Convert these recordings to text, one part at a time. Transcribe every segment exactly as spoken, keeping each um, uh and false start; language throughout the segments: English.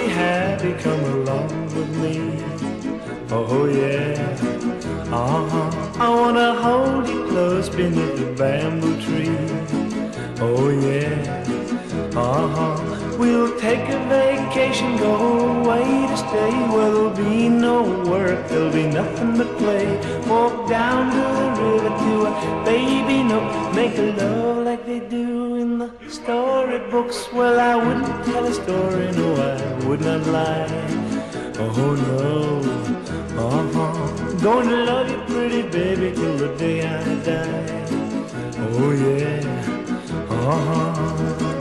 be happy, come along with me. Oh yeah, uh-huh. I wanna hold you close beneath the bamboo tree. Oh yeah, uh-huh. We'll take a vacation, go away to stay where there'll be no work, there'll be nothing but play. Walk down to the river to a baby nook, make love like they do in the storybooks. Well, I wouldn't tell a story, no, I would not lie. Oh no, uh-huh. Going to love you, pretty baby, till the day I die. Oh yeah, uh-huh.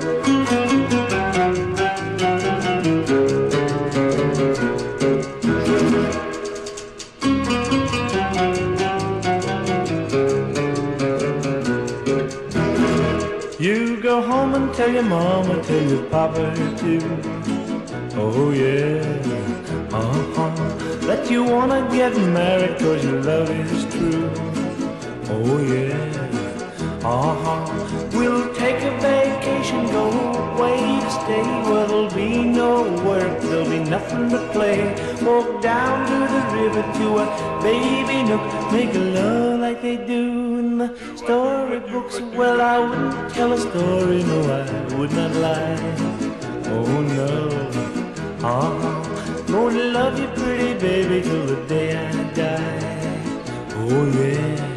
You go home and tell your mama, tell your papa too. Oh yeah, uh-huh. That you wanna get married cause your love is true. Oh yeah, uh-huh. We'll take a vacation, go away to stay where there'll be no work, there'll be nothing but play. Walk down to the river to a baby nook, make love like they do in the storybooks. Well, I wouldn't tell a story, no, I would not lie. Oh no, uh-huh. Gonna love you, pretty baby, till the day I die. Oh yeah.